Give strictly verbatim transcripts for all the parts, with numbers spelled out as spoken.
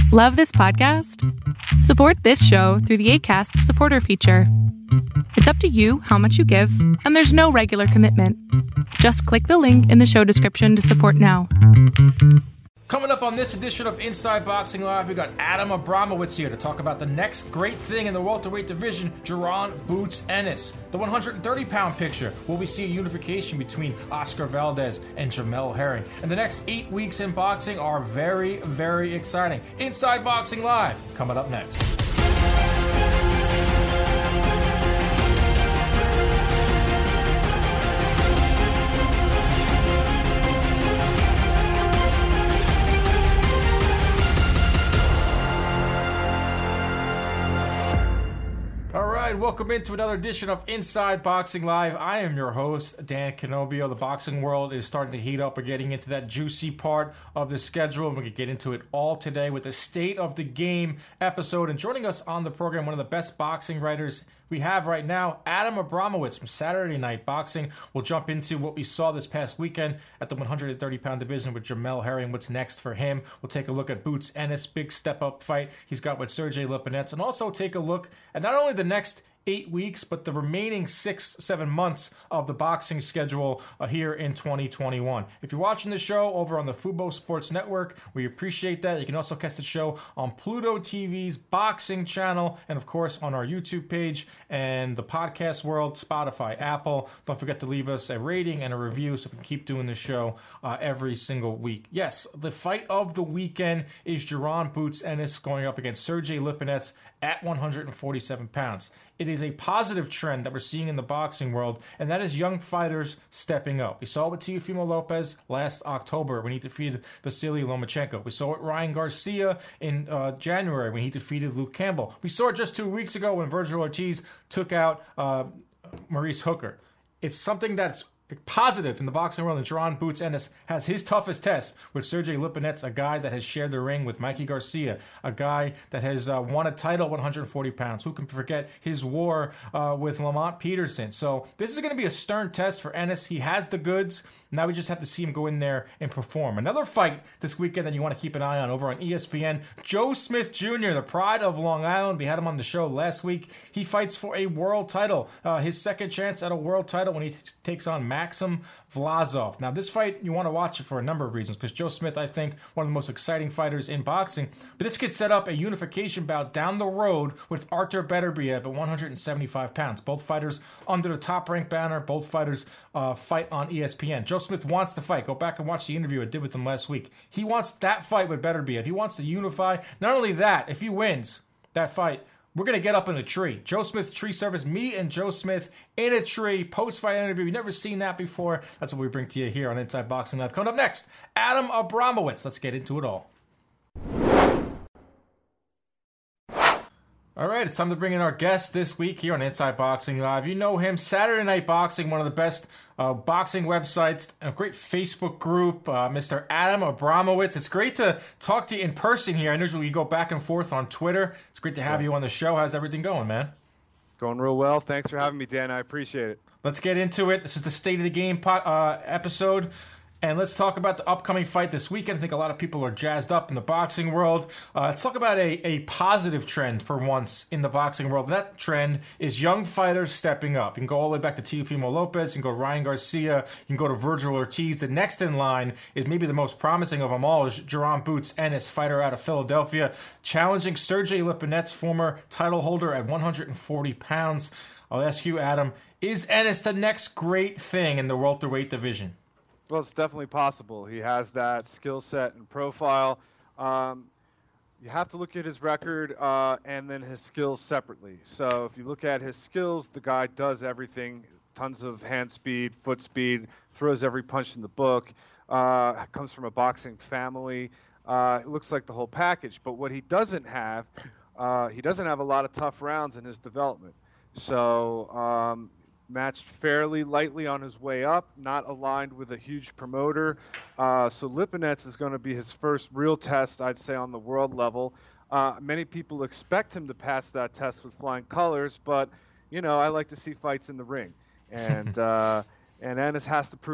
Love this podcast? Support this show through the Acast supporter feature. It's up to you how much you give, and there's no regular commitment. Just click the link in the show description to support now. Coming up on this edition of Inside Boxing Live, we got Adam Abramowitz here to talk about the next great thing in the welterweight division, Jaron Boots Ennis. The one hundred thirty pound picture, will we see a unification between Oscar Valdez and Jamel Herring? And the next eight weeks in boxing are very, very exciting. Inside Boxing Live, coming up next. Welcome into another edition of Inside Boxing Live. I am your host, Dan Canobio. The boxing world is starting to heat up. We're getting into that juicy part of the schedule, and we're going to get into it all today with the State of the Game episode. And joining us on the program, one of the best boxing writers we have right now, Adam Abramowitz from Saturday Night Boxing. We'll jump into what we saw this past weekend at the one hundred thirty pound division with Jamel Herring. What's next for him? We'll take a look at Boots Ennis' big step-up fight he's got with Sergey Lipinets, and also take a look at not only the next eight weeks, but the remaining six, seven months of the boxing schedule uh, here in twenty twenty-one. If you're watching the show over on the Fubo Sports Network, we appreciate that. You can also catch the show on Pluto T V's boxing channel, and of course on our YouTube page and the podcast world, Spotify, Apple. Don't forget to leave us a rating and a review so we can keep doing the show uh, every single week. Yes, the fight of the weekend is Jaron Boots Ennis going up against Sergey Lipinets at one hundred forty-seven pounds. It is a positive trend that we're seeing in the boxing world, and that is young fighters stepping up. We saw it with Teofimo Lopez last October when he defeated Vasily Lomachenko. We saw it with Ryan Garcia in uh, January when he defeated Luke Campbell. We saw it just two weeks ago when Virgil Ortiz took out uh, Maurice Hooker. It's something that's positive in the boxing world, and Jaron Boots Ennis has his toughest test with Sergey Lipinets, a guy that has shared the ring with Mikey Garcia, a guy that has uh, won a title at one hundred forty pounds. Who can forget his war uh, with Lamont Peterson? So this is going to be a stern test for Ennis. He has the goods. Now we just have to see him go in there and perform. Another fight this weekend that you want to keep an eye on over on E S P N. Joe Smith Junior, the pride of Long Island. We had him on the show last week. He fights for a world title. Uh, his second chance at a world title when he t- takes on Maxim Vlasov. Now, this fight, you want to watch it for a number of reasons, because Joe Smith, I think, one of the most exciting fighters in boxing. But this could set up a unification bout down the road with Artur Beterbiev at one hundred seventy-five pounds. Both fighters under the Top Rank banner. Both fighters uh, fight on E S P N. Joe Smith wants to fight. Go back and watch the interview I did with him last week. He wants that fight with Beterbiev. He wants to unify. Not only that, if he wins that fight, we're going to get up in a tree. Joe Smith tree service, me and Joe Smith in a tree, post-fight interview. You've never seen that before. That's what we bring to you here on Inside Boxing Live. Coming up next, Adam Abramowitz. Let's get into it all. All right, it's time to bring in our guest this week here on Inside Boxing Live. You know him, Saturday Night Boxing, one of the best uh, boxing websites, a great Facebook group, uh, Mister Adam Abramowitz. It's great to talk to you in person here. I know we go back and forth on Twitter. It's great to have you on the show. How's everything going, man? Going real well. Thanks for having me, Dan. I appreciate it. Let's get into it. This is the State of the Game pot, uh, episode. And let's talk about the upcoming fight this weekend. I think a lot of people are jazzed up in the boxing world. Uh, let's talk about a, a positive trend for once in the boxing world. And that trend is young fighters stepping up. You can go all the way back to Teofimo Lopez. You can go to Ryan Garcia. You can go to Virgil Ortiz. The next in line is maybe the most promising of them all is Jaron Boots Ennis, fighter out of Philadelphia, challenging Sergey Lipinets, former title holder at one hundred forty pounds. I'll ask you, Adam, is Ennis the next great thing in the welterweight division? Well, it's definitely possible. He has that skill set and profile. Um, you have to look at his record uh, and then his skills separately. So if you look at his skills, the guy does everything. Tons of hand speed, foot speed, throws every punch in the book, uh, comes from a boxing family. Uh, it looks like the whole package. But what he doesn't have, uh, he doesn't have a lot of tough rounds in his development. So um, matched fairly lightly on his way up, not aligned with a huge promoter. Uh, so Lipinets is going to be his first real test, I'd say, on the world level. Uh, many people expect him to pass that test with flying colors, but, you know, I like to see fights in the ring. And uh, and Ennis has to prove it.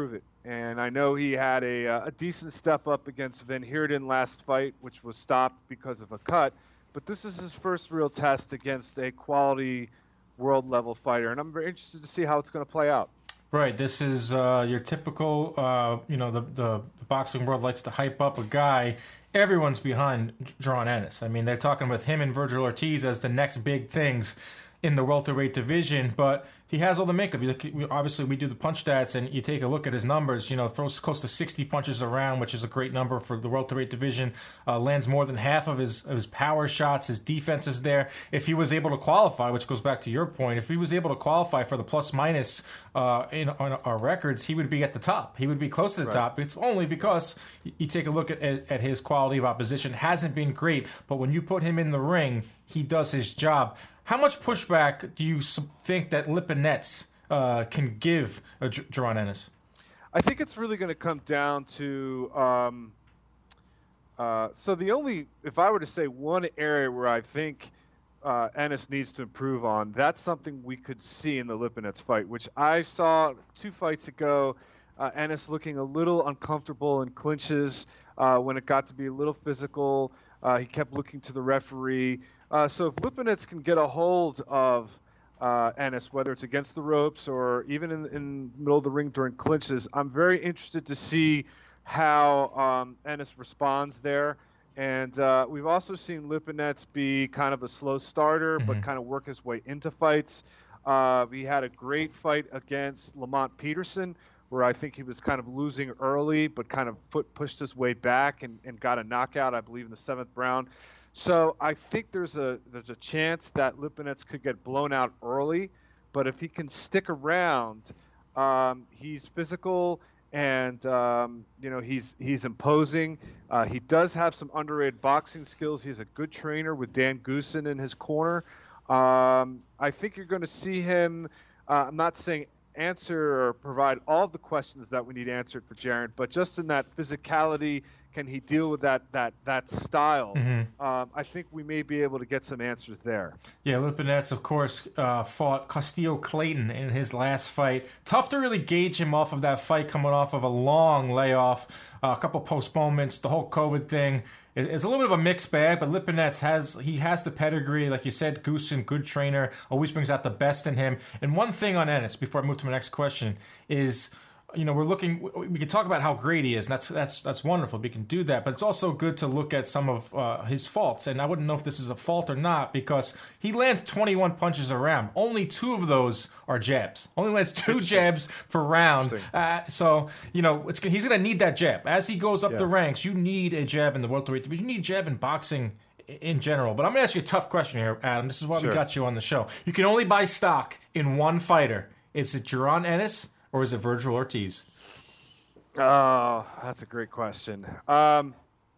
And I know he had a, a decent step up against Van Heerden last fight, which was stopped because of a cut. But this is his first real test against a quality world-level fighter, and I'm very interested to see how it's going to play out. Right. This is uh, your typical, uh, you know, the, the the boxing world likes to hype up a guy. Everyone's behind Jaron Ennis. I mean, they're talking with him and Virgil Ortiz as the next big things in the welterweight division, but he has all the makeup. You look, we, obviously, we do the punch stats, and you take a look at his numbers. You know, throws close to sixty punches around, which is a great number for the welterweight division. Uh, lands more than half of his of his power shots. His defense is there. If he was able to qualify, which goes back to your point, if he was able to qualify for the plus minus uh, in on our records, he would be at the top. He would be close to the right. top. It's only because you take a look at, at at his quality of opposition. Hasn't been great, but when you put him in the ring, he does his job. How much pushback do you think that Lipinets uh, can give uh, J- Jaron Ennis? I think it's really going to come down to um, uh, so the only if I were to say one area where I think uh, Ennis needs to improve on, that's something we could see in the Lipinets fight, which I saw two fights ago. Uh, Ennis looking a little uncomfortable in clinches uh, when it got to be a little physical. Uh, he kept looking to the referee. Uh, so if Lipinets can get a hold of uh, Ennis, whether it's against the ropes or even in, in the middle of the ring during clinches, I'm very interested to see how um, Ennis responds there. And uh, we've also seen Lipinets be kind of a slow starter, mm-hmm. but kind of work his way into fights. Uh, he had a great fight against Lamont Peterson, where I think he was kind of losing early, but kind of put, pushed his way back and, and got a knockout, I believe, in the seventh round. So I think there's a there's a chance that Lipinets could get blown out early, but if he can stick around, um, he's physical and um, you know he's he's imposing. Uh, he does have some underrated boxing skills. He's a good trainer with Dan Goossen in his corner. Um, I think you're going to see him. Uh, I'm not saying answer or provide all of the questions that we need answered for Jaron, but just in that physicality, can he deal with that that that style? Mm-hmm. Um, I think we may be able to get some answers there. Yeah, Lipinets, of course, uh, fought Castillo Clayton in his last fight. Tough to really gauge him off of that fight, coming off of a long layoff, uh, a couple postponements, the whole COVID thing. It, it's a little bit of a mixed bag, but Lipinets has he has the pedigree, like you said. Goossen, good trainer, always brings out the best in him. And one thing on Ennis, before I move to my next question, is. You know, we're looking. We can talk about how great he is, and that's that's that's wonderful. We can do that, but it's also good to look at some of uh, his faults. And I wouldn't know if this is a fault or not because he lands twenty-one punches a round. Only two of those are jabs. Only lands two jabs per round. Uh, so you know, it's, he's going to need that jab as he goes up yeah. the ranks. You need a jab in the welterweight division. You need a jab in boxing in general. But I'm going to ask you a tough question here, Adam. This is why sure. we got you on the show. You can only buy stock in one fighter. Is it Jaron Ennis? Or is it Virgil Ortiz? Oh, that's a great question. Um,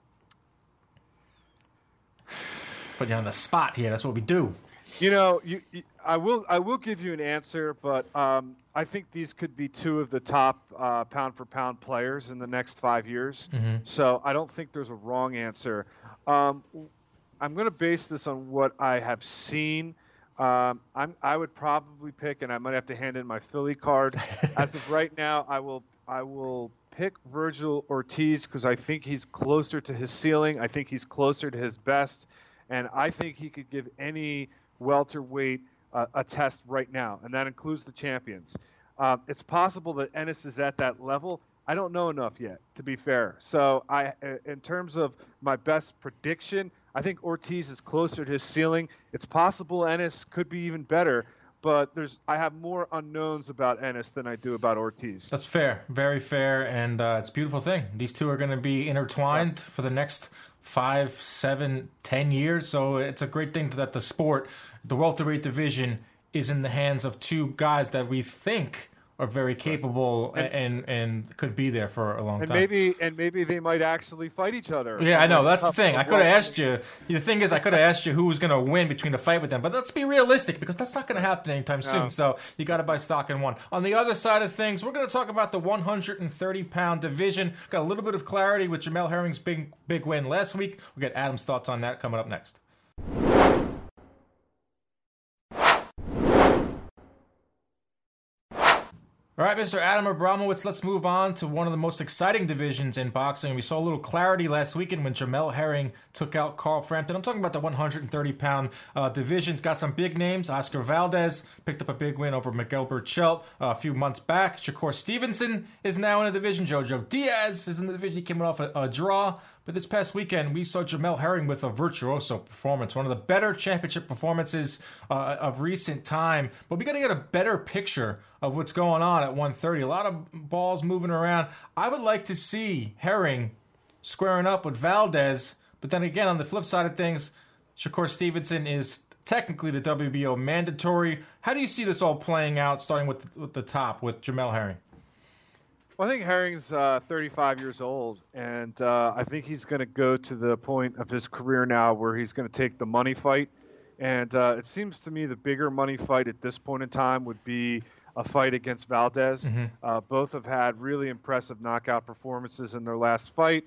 Put you on the spot here. That's what we do. You know, you, you, I will I will give you an answer, but um, I think these could be two of the top uh, pound-for-pound players in the next five years. Mm-hmm. So I don't think there's a wrong answer. Um, I'm going to base this on what I have seen. Um, I'm, I would probably pick, and I might have to hand in my Philly card. As of right now, I will I will pick Virgil Ortiz because I think he's closer to his ceiling. I think he's closer to his best, and I think he could give any welterweight uh, a test right now, and that includes the champions. Um, it's possible that Ennis is at that level. I don't know enough yet, to be fair. So, I, in terms of my best prediction, I think Ortiz is closer to his ceiling. It's possible Ennis could be even better, but there's I have more unknowns about Ennis than I do about Ortiz. That's fair, very fair, and uh, it's a beautiful thing. These two are going to be intertwined yeah. for the next five, seven, ten years. So it's a great thing that the sport, the welterweight division, is in the hands of two guys that we think are very capable and, and and could be there for a long and time. Maybe and maybe they might actually fight each other. Yeah, I know. That's the thing. I could have asked you. The thing is, I could have asked you who was going to win between the fight with them. But let's be realistic because that's not going to happen anytime no. soon. So you got to buy stock in one. On the other side of things, we're going to talk about the one hundred thirty pound division. Got a little bit of clarity with Jamel Herring's big big win last week. We'll get Adam's thoughts on that coming up next. All right, Mister Adam Abramowitz, let's move on to one of the most exciting divisions in boxing. We saw a little clarity last weekend when Jamel Herring took out Carl Frampton. I'm talking about the one thirty pound uh, divisions. Got some big names. Oscar Valdez picked up a big win over Miguel Burchelt uh, a few months back. Shakur Stevenson is now in the division. Jojo Diaz is in the division. He came off a, a draw. But this past weekend, we saw Jamel Herring with a virtuoso performance, one of the better championship performances uh, of recent time. But we got to get a better picture of what's going on at one thirty. A lot of balls moving around. I would like to see Herring squaring up with Valdez. But then again, on the flip side of things, Shakur Stevenson is technically the W B O mandatory. How do you see this all playing out, starting with, with the top, with Jamel Herring? Well, I think Herring's uh, thirty-five years old, and uh, I think he's going to go to the point of his career now where he's going to take the money fight. And uh, it seems to me the bigger money fight at this point in time would be a fight against Valdez. Mm-hmm. Uh, both have had really impressive knockout performances in their last fight.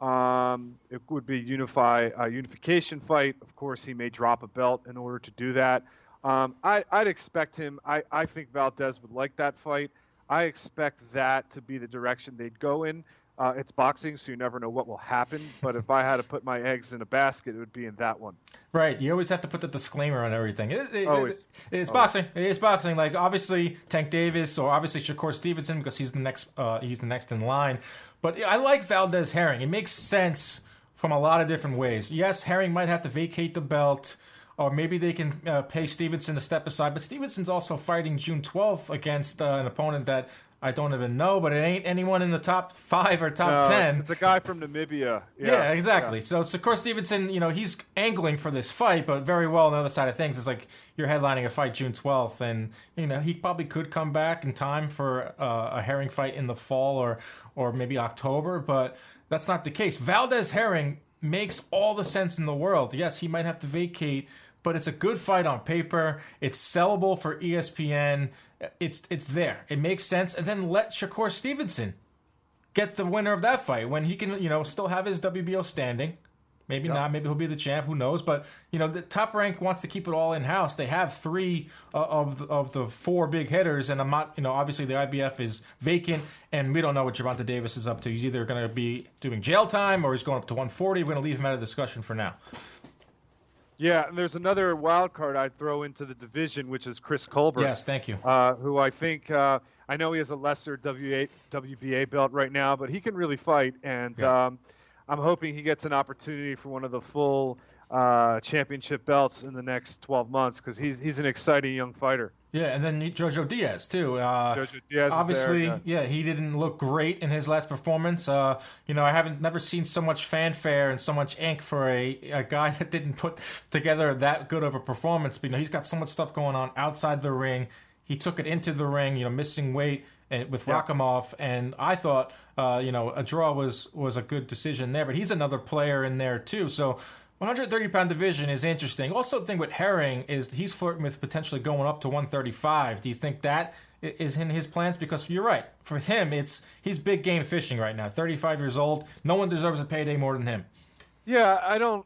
Um, it would be unify a unification fight. Of course, he may drop a belt in order to do that. Um, I, I'd expect him. I, I think Valdez would like that fight. I expect that to be the direction they'd go in. Uh, it's boxing, so you never know what will happen. But if I had to put my eggs in a basket, it would be in that one. Right. You always have to put the disclaimer on everything. It, it, always. It, it's always. boxing. It is boxing. Like, obviously, Tank Davis or obviously Shakur Stevenson because he's the next. Uh, he's the next in line. But I like Valdez Herring. It makes sense from a lot of different ways. Yes, Herring might have to vacate the belt. Or maybe they can uh, pay Stevenson to step aside. But Stevenson's also fighting June twelfth against uh, an opponent that I don't even know, but it ain't anyone in the top five or top no, ten. It's, it's a guy from Namibia. Yeah, yeah exactly. Yeah. So, Shakur Stevenson, you know, he's angling for this fight, but very well on the other side of things, it's like you're headlining a fight June twelfth, and, you know, he probably could come back in time for uh, a Herring fight in the fall or, or maybe October, but that's not the case. Valdez Herring makes all the sense in the world. Yes, he might have to vacate, but it's a good fight on paper. It's sellable for E S P N. It's it's there. It makes sense. And then let Shakur Stevenson get the winner of that fight when he can, you know, still have his W B O standing. Maybe yep. not. Maybe he'll be the champ. Who knows? But, you know, the Top Rank wants to keep it all in-house. They have three uh, of, the, of the four big hitters, and I'm not, you know, obviously the I B F is vacant, and we don't know what Gervonta Davis is up to. He's either going to be doing jail time or he's going up to one forty. We're going to leave him out of discussion for now. Yeah, and there's another wild card I'd throw into the division, which is Chris Colbert. Yes, thank you. Uh, who I think, uh, I know he has a lesser W B A belt right now, but he can really fight. And yeah. um, I'm hoping he gets an opportunity for one of the full uh, championship belts in the next twelve months because he's he's an exciting young fighter. Yeah, and then Jojo Diaz, too. Uh, Jojo Diaz obviously, is there, yeah. yeah, he didn't look great in his last performance. Uh, you know, I haven't never seen so much fanfare and so much ink for a, a guy that didn't put together that good of a performance. But, you know, he's got so much stuff going on outside the ring. He took it into the ring, you know, missing weight and, with yeah. Rakhimov. And I thought, uh, you know, a draw was, was a good decision there. But he's another player in there, too. So one thirty pound division is interesting. Also, the thing with Herring is he's flirting with potentially going up to one thirty-five. Do you think that is in his plans? Because you're right. For him, it's he's big game fishing right now. thirty-five years old. No one deserves a payday more than him. Yeah, I don't.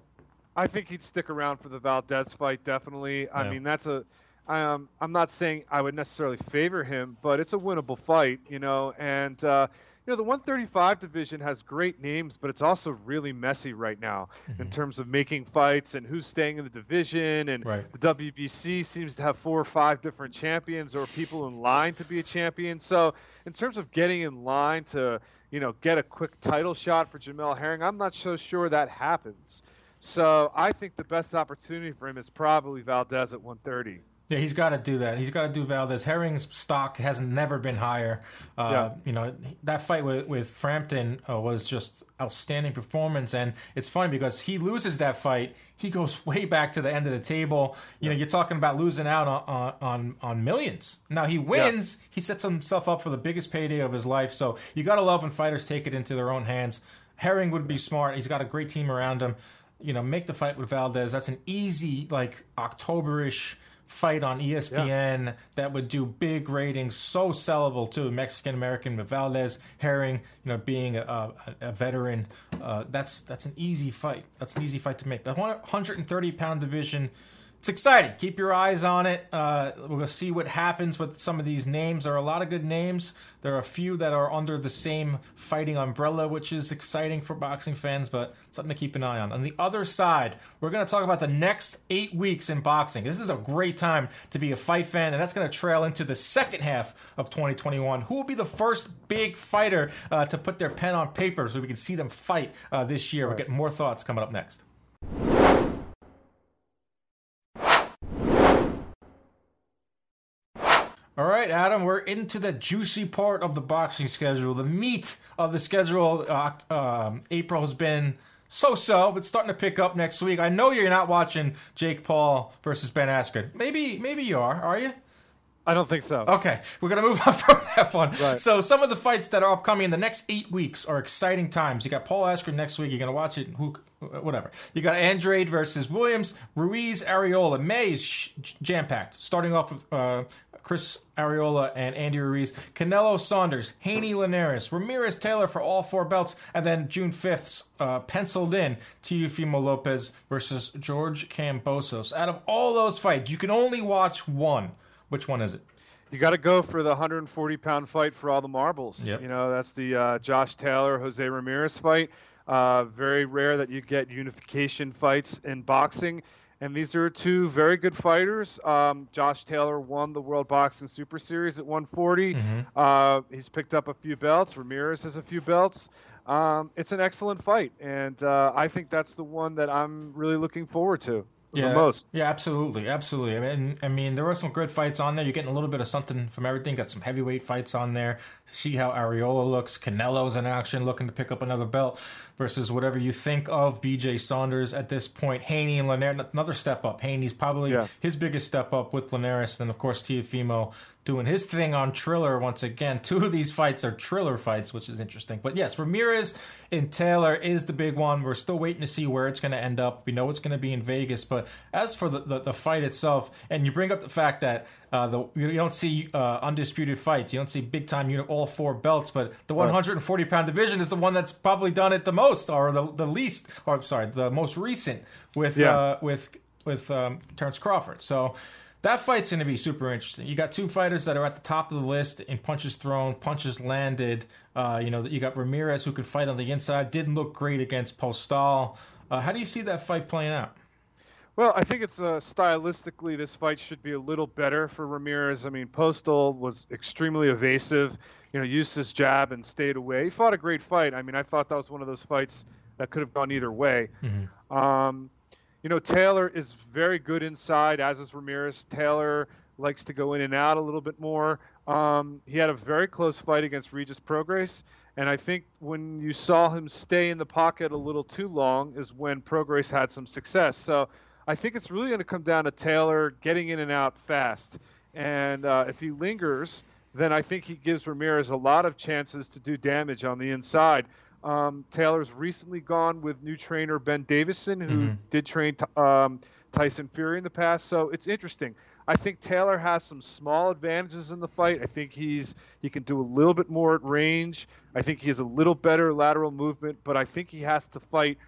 I think he'd stick around for the Valdez fight, definitely. I yeah. mean, that's a. Um, I'm not saying I would necessarily favor him, but it's a winnable fight, you know. And uh, you know, the one thirty-five division has great names, but it's also really messy right now mm-hmm. in terms of making fights and who's staying in the division. And right. the W B C seems to have four or five different champions or people in line to be a champion. So in terms of getting in line to, you know, get a quick title shot for Jamel Herring, I'm not so sure that happens. So I think the best opportunity for him is probably Valdez at one thirty. Yeah, he's got to do that. He's got to do Valdez. Herring's stock has never been higher. Uh, yeah. You know, that fight with, with Frampton uh, was just outstanding performance. And it's funny because he loses that fight. He goes way back to the end of the table. You yeah. know, you're talking about losing out on on, on millions. Now, he wins. Yeah. He sets himself up for the biggest payday of his life. So you got to love when fighters take it into their own hands. Herring would be smart. He's got a great team around him. You know, make the fight with Valdez. That's an easy, like, October-ish fight on E S P N yeah. that would do big ratings, so sellable too. Mexican American with Valdez, Herring, you know, being a, a, a veteran, uh, that's that's an easy fight. That's an easy fight to make. The one thirty pound division, it's exciting. Keep your eyes on it. Uh, we'll see what happens with some of these names. There are a lot of good names. There are a few that are under the same fighting umbrella, which is exciting for boxing fans, but something to keep an eye on. On the other side, we're going to talk about the next eight weeks in boxing. This is a great time to be a fight fan, and that's going to trail into the second half of twenty twenty-one. Who will be the first big fighter uh, to put their pen on paper so we can see them fight uh, this year? We'll get more thoughts coming up next. All right, Adam, we're into the juicy part of the boxing schedule, the meat of the schedule. Uh, um, April has been so-so, but starting to pick up next week. I know you're not watching Jake Paul versus Ben Askren. Maybe, maybe you are. Are you? I don't think so. Okay, we're going to move on from that one. Right. So some of the fights that are upcoming in the next eight weeks are exciting times. You got Paul Askren next week. You're going to watch it. Who, whatever. You got Andrade versus Williams, Ruiz, Areola. May is sh- jam-packed. Starting off with uh, Chris Areola and Andy Ruiz. Canelo Saunders, Haney Linares, Ramirez Taylor for all four belts. And then June fifth, uh, penciled in, Teofimo Lopez versus George Kambosos. Out of all those fights, you can only watch one. Which one is it? You got to go for the one hundred forty pound fight for all the marbles. Yep. You know, that's the uh, Josh Taylor, Jose Ramirez fight. Uh, very rare that you get unification fights in boxing. And these are two very good fighters. Um, Josh Taylor won the World Boxing Super Series at one forty. Mm-hmm. Uh, he's picked up a few belts. Ramirez has a few belts. Um, it's an excellent fight. And uh, I think that's the one that I'm really looking forward to. Yeah, the most. Yeah, absolutely, absolutely. I mean, I mean, there were some good fights on there. You're getting a little bit of something from everything. Got some heavyweight fights on there. See how Areola looks. Canelo's in action, looking to pick up another belt versus whatever you think of B J Saunders at this point. Haney and Linares, another step up. Haney's probably yeah. his biggest step up with Linares. Then, of course, Teofimo doing his thing on Triller once again. Two of these fights are Triller fights, which is interesting. But yes, Ramirez and Taylor is the big one. We're still waiting to see where it's going to end up. We know it's going to be in Vegas. But as for the, the, the fight itself, and you bring up the fact that uh, the you don't see uh, undisputed fights. You don't see big-time unit, all four belts. But the one hundred forty pound division is the one that's probably done it the most, or the, the least, or I'm sorry, the most recent with yeah. uh, with with um, Terrence Crawford. So that fight's going to be super interesting. You got two fighters that are at the top of the list in punches thrown, punches landed. Uh, you know, you got Ramirez who could fight on the inside. Didn't look great against Postal. Uh, how do you see that fight playing out? Well, I think it's uh, stylistically this fight should be a little better for Ramirez. I mean, Postal was extremely evasive, you know, used his jab and stayed away. He fought a great fight. I mean, I thought that was one of those fights that could have gone either way. Mm-hmm. Um, you know, Taylor is very good inside, as is Ramirez. Taylor likes to go in and out a little bit more. Um, he had a very close fight against Regis Prograis, and I think when you saw him stay in the pocket a little too long is when Prograis had some success. So I think it's really going to come down to Taylor getting in and out fast. And uh, if he lingers, then I think he gives Ramirez a lot of chances to do damage on the inside. Um, Taylor's recently gone with new trainer Ben Davison, who mm-hmm. did train t- um, Tyson Fury in the past. So it's interesting. I think Taylor has some small advantages in the fight. I think he's he can do a little bit more at range. I think he has a little better lateral movement, but I think he has to fight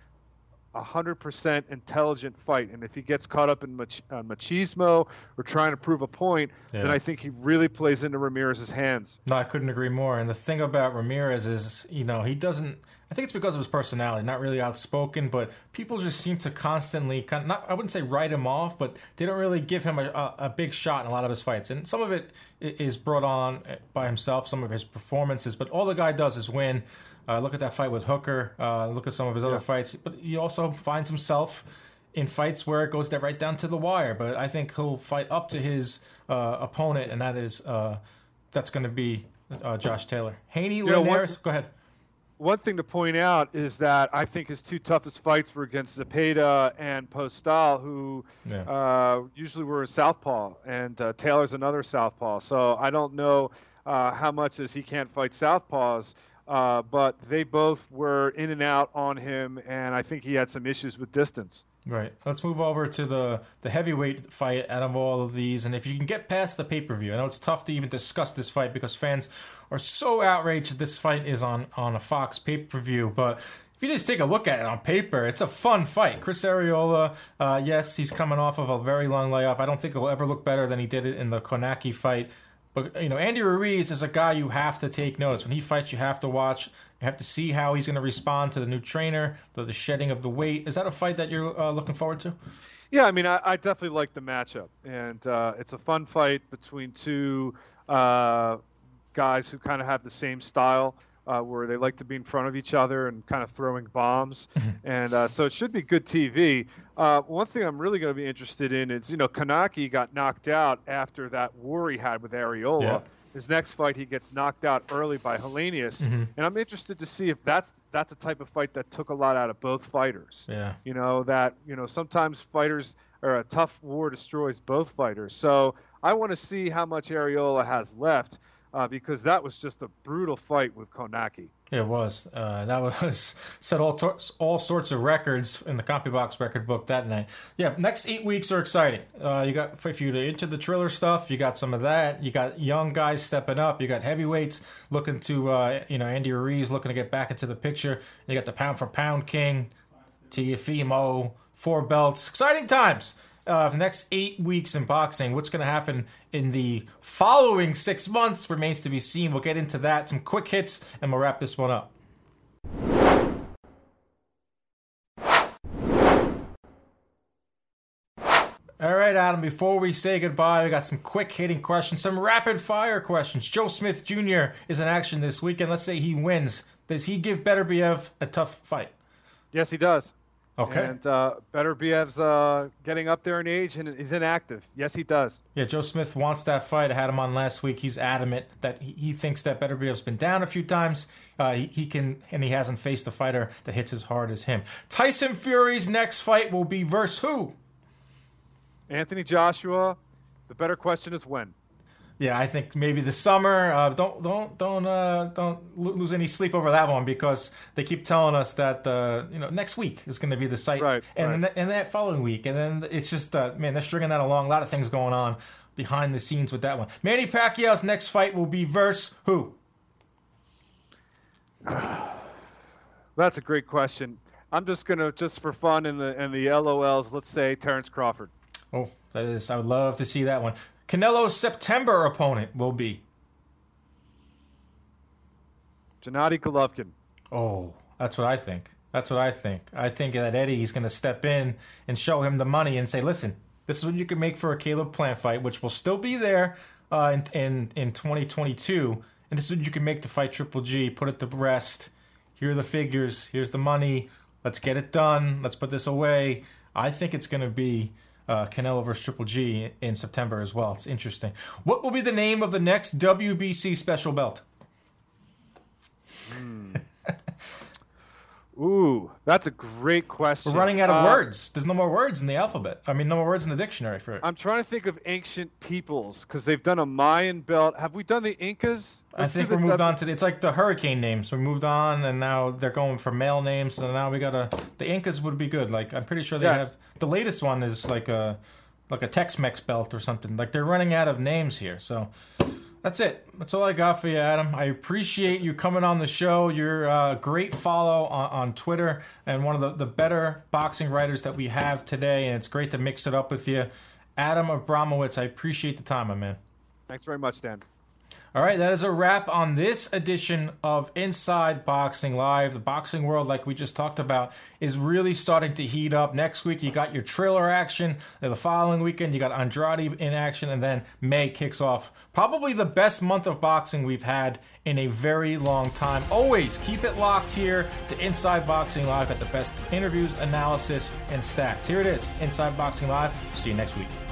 a hundred percent intelligent fight. And if he gets caught up in mach- uh, machismo or trying to prove a point, yeah. then I think he really plays into Ramirez's hands. No, I couldn't agree more. And the thing about Ramirez is, you know, he doesn't, I think it's because of his personality, not really outspoken, but people just seem to constantly, kind of, not, I wouldn't say write him off, but they don't really give him a, a, a big shot in a lot of his fights. And some of it is brought on by himself, some of his performances, but all the guy does is win. Uh, look at that fight with Hooker. Uh, look at some of his yeah. other fights. But he also finds himself in fights where it goes right down to the wire. But I think he'll fight up to his uh, opponent, and that is uh, that's going to be uh, Josh Taylor. Haney, Linares, go ahead. One thing to point out is that I think his two toughest fights were against Zepeda and Postal, who yeah. uh, usually were a southpaw, and uh, Taylor's another southpaw. So I don't know uh, how much as he can't fight southpaws. Uh, but they both were in and out on him, and I think he had some issues with distance. Right. Let's move over to the, the heavyweight fight out of all of these. And if you can get past the pay-per-view, I know it's tough to even discuss this fight because fans are so outraged that this fight is on, on a Fox pay-per-view. But if you just take a look at it on paper, it's a fun fight. Chris Arreola, uh, yes, he's coming off of a very long layoff. I don't think he'll ever look better than he did it in the Konaki fight. But, you know, Andy Ruiz is a guy you have to take notice. When he fights, you have to watch. You have to see how he's going to respond to the new trainer, the, the shedding of the weight. Is that a fight that you're uh, looking forward to? Yeah, I mean, I, I definitely like the matchup. And uh, it's a fun fight between two uh, guys who kind of have the same style. Uh, where they like to be in front of each other and kind of throwing bombs. and uh, so it should be good T V. Uh, one thing I'm really going to be interested in is, you know, Konaki got knocked out after that war he had with Arreola. Yeah. His next fight, he gets knocked out early by Helenius. Mm-hmm. And I'm interested to see if that's that's a type of fight that took a lot out of both fighters. Yeah. You know, that, you know, sometimes fighters or a tough war destroys both fighters. So I want to see how much Arreola has left. Uh, because that was just a brutal fight with Konaki. It was. Uh, that was set all to- all sorts of records in the CompuBox record book that night. Yeah, next eight weeks are exciting. Uh, you got if you're into the Triller stuff, you got some of that. You got young guys stepping up. You got heavyweights looking to, uh, you know, Andy Ruiz looking to get back into the picture. You got the pound for pound king, Teofimo, four belts. Exciting times. Uh, for the next eight weeks in boxing. What's going to happen in the following six months remains to be seen. We'll get into that, some quick hits, and we'll wrap this one up. All right, Adam, before we say goodbye, we got some quick hitting questions, some rapid fire questions. Joe Smith Junior is in action this weekend. Let's say he wins. Does he give Beterbiev a tough fight? Yes, he does. Okay. And uh, Beterbiev's uh, getting up there in age and he's inactive. Yes, he does. Yeah, Joe Smith wants that fight. I had him on last week. He's adamant that he, he thinks that Beterbiev's been down a few times. Uh, he, he can, and he hasn't faced a fighter that hits as hard as him. Tyson Fury's next fight will be versus who? Anthony Joshua. The better question is when. Yeah, I think maybe the summer. Uh, don't don't don't uh, don't lose any sleep over that one because they keep telling us that uh, you know next week is going to be the site, right, and right. Then, and that following week, and then it's just uh, man, they're stringing that along. A lot of things going on behind the scenes with that one. Manny Pacquiao's next fight will be versus who? That's a great question. I'm just gonna just for fun in the in the L O Ls. Let's say Terrence Crawford. Oh, that is. I would love to see that one. Canelo's September opponent will be Gennady Golovkin. Oh, that's what I think. That's what I think. I think that Eddie's going to step in and show him the money and say, listen, this is what you can make for a Caleb Plant fight, which will still be there uh, in, in, in twenty twenty-two. And this is what you can make to fight Triple G. Put it to rest. Here are the figures. Here's the money. Let's get it done. Let's put this away. I think it's going to be Uh, Canelo versus Triple G in September as well. It's interesting. What will be the name of the next W B C special belt? Mm. Ooh, that's a great question. We're running out of uh, words. There's no more words in the alphabet. I mean, no more words in the dictionary for it. I'm trying to think of ancient peoples because they've done a Mayan belt. Have we done the Incas? Let's I think we moved w- on to the, it's like the hurricane names. We moved on, and now they're going for male names. So now we got to the Incas would be good. Like I'm pretty sure they yes. have the latest one is like a like a Tex-Mex belt or something. Like they're running out of names here. So that's it. That's all I got for you, Adam. I appreciate you coming on the show. You're a great follow on, on Twitter and one of the, the better boxing writers that we have today, and it's great to mix it up with you. Adam Abramowitz, I appreciate the time, my man. Thanks very much, Dan. All right, that is a wrap on this edition of Inside Boxing Live. The boxing world, like we just talked about, is really starting to heat up. Next week, you got your Triller action. And the following weekend, you got Andrade in action. And then May kicks off probably the best month of boxing we've had in a very long time. Always keep it locked here to Inside Boxing Live at the best interviews, analysis, and stats. Here it is, Inside Boxing Live. See you next week.